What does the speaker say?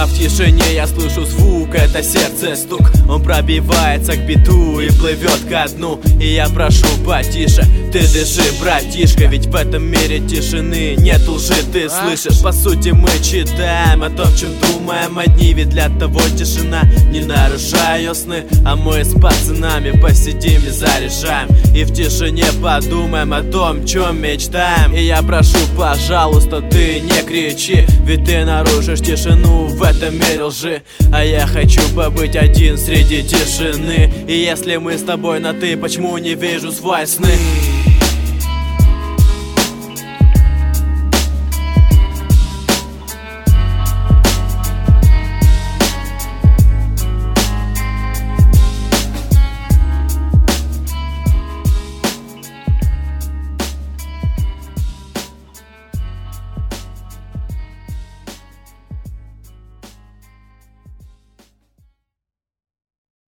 А в тишине я слышу звук, это сердце стук. Он пробивается к биту и плывет ко дну. И я прошу потише, ты дыши, братишка, ведь в этом мире тишины нет лжи, ты слышишь? По сути мы читаем о том, чем думаем одни, ведь для того тишина, не нарушая ее сны. А мы с пацанами посидим и заряжаем, и в тишине подумаем о том, чем мечтаем. И я прошу, пожалуйста, ты не кричи, ведь ты нарушишь тишину в этом мире лжи. А я хочу побыть один среди тишины. И если мы с тобой на ты, почему не вижу свои сны?